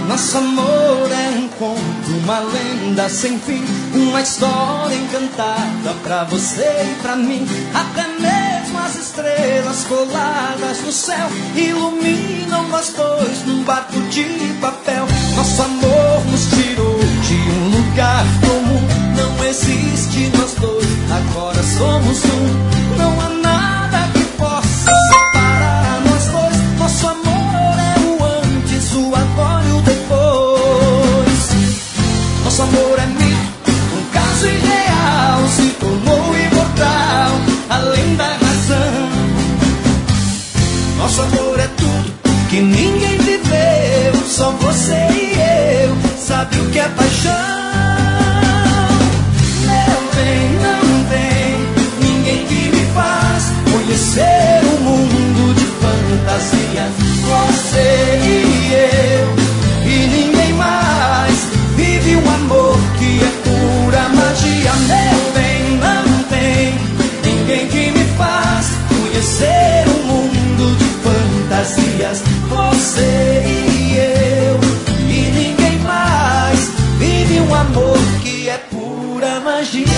Nosso amor é um conto, uma lenda sem fim, uma história encantada pra você e pra mim. Até mesmo as estrelas coladas no céu iluminam nós dois num barco de papel. Nosso amor nos tirou de um lugar comum. Não existe nós dois, agora somos um. Não há nada que possa separar nós dois. Nosso amor é o antes, o agora e o depois. Nosso amor é mito, um caso irreal, se tornou imortal, além da razão. Nosso amor é tudo que ninguém viveu, só você e eu sabe o que é paixão. Meu bem, não tem ninguém que me faz conhecer um mundo de fantasia. Você e eu e ninguém mais vive um amor que é pura magia. Meu bem, não tem ninguém que me faz conhecer um mundo de fantasias. Você e eu e ninguém mais vive um amor que é pura magia.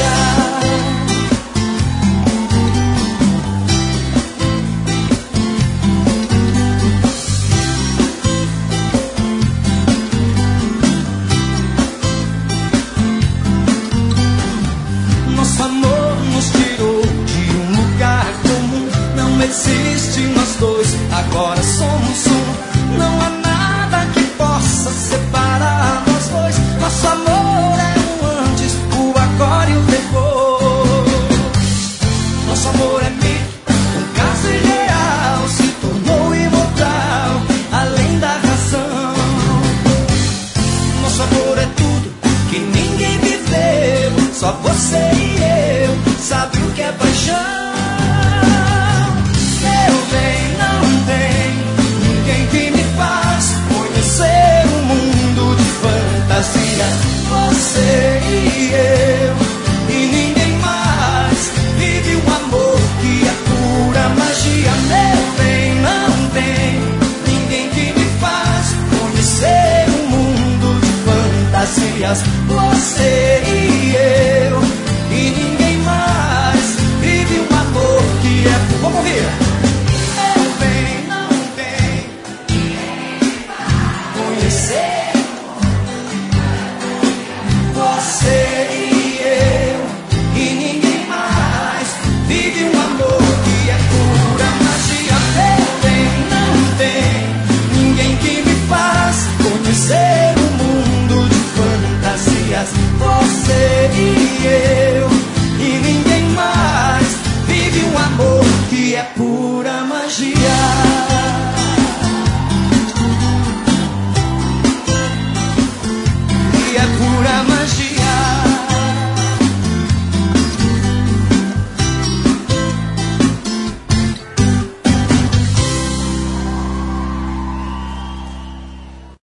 Nosso amor nos tirou de um lugar comum. Não existe nós dois, agora somos um. Não há nada que possa separar nós dois. Nosso amor é o antes, o agora e o depois. Nosso amor é mito, um caso irreal, se tornou imortal, além da razão. Nosso amor é tudo que ninguém viveu, só você e eu sabe o que é paixão. Meu bem, não tem ninguém que me faz conhecer um mundo de fantasia. Você e eu e ninguém mais vive um amor que é pura magia. Meu bem, não tem ninguém que me faz conhecer um mundo de fantasias. Você e eu e ninguém mais vive um amor que é... Vamos ouvir! Meu bem, não tem conhecer. Você e eu e ninguém mais vive um amor que é pura magia. Meu bem, não tem ninguém que me faz conhecer um mundo de fantasias. Você e eu e ninguém mais vive um amor que é puro.